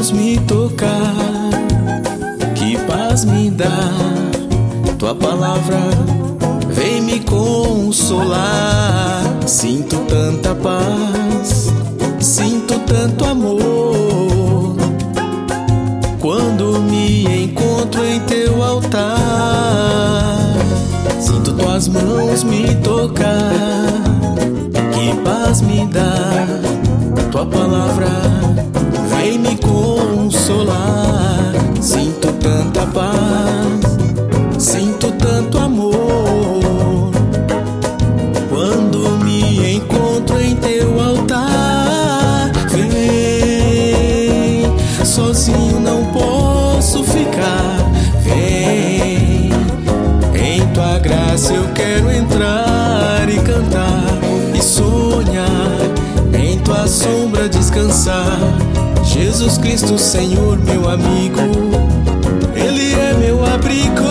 mãos me tocar, que paz me dá. Tua palavra vem me consolar. Sinto tanta paz, sinto tanto amor, quando me encontro em teu altar. Sinto tuas mãos me tocar, que paz me dá. Tua palavra vem me consolar. Sinto tanta paz, sinto tanto amor, quando me encontro em teu altar. Vem, sozinho não posso ficar. Vem, em tua graça eu quero entrar e cantar e sonhar, em tua sombra descansar. Jesus Cristo, Senhor, meu amigo, Ele é meu abrigo.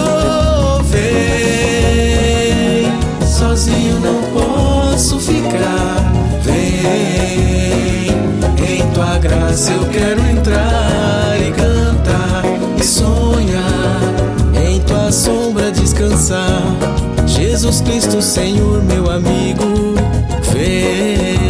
Vem, sozinho não posso ficar. Vem, em tua graça eu quero entrar e cantar e sonhar, em tua sombra descansar. Jesus Cristo, Senhor, meu amigo, vem.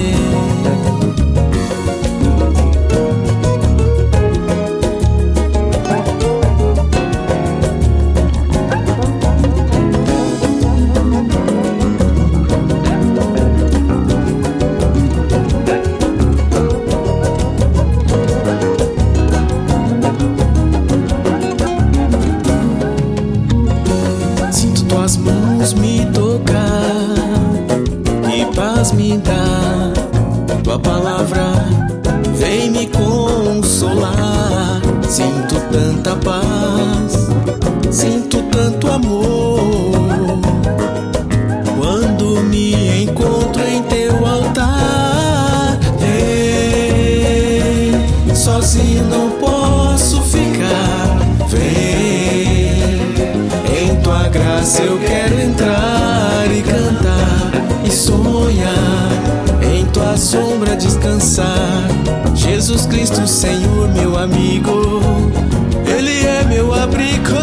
Tuas mãos me tocar, que paz me dá. Tua palavra vem me consolar. Sinto tanta paz, sinto tanto amor, quando me encontro em teu altar. Vem, sozinho não posso ficar. Vem, em tua graça eu quero entrar e cantar e sonhar, em tua sombra descansar. Jesus Cristo, Senhor, meu amigo, Ele é meu abrigo.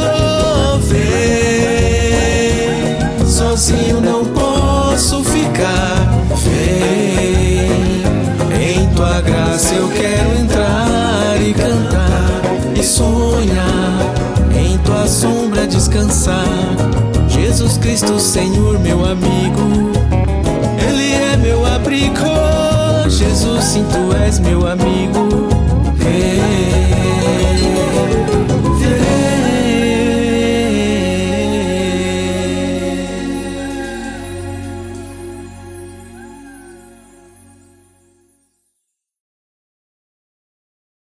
Vem, sozinho não posso ficar. Vem, em tua graça eu quero entrar e cantar e sonhar, em tua sombra descansar. Jesus Cristo, Senhor, meu amigo, Ele é meu abrigo. Jesus, sim, tu és meu amigo. Vem, vem.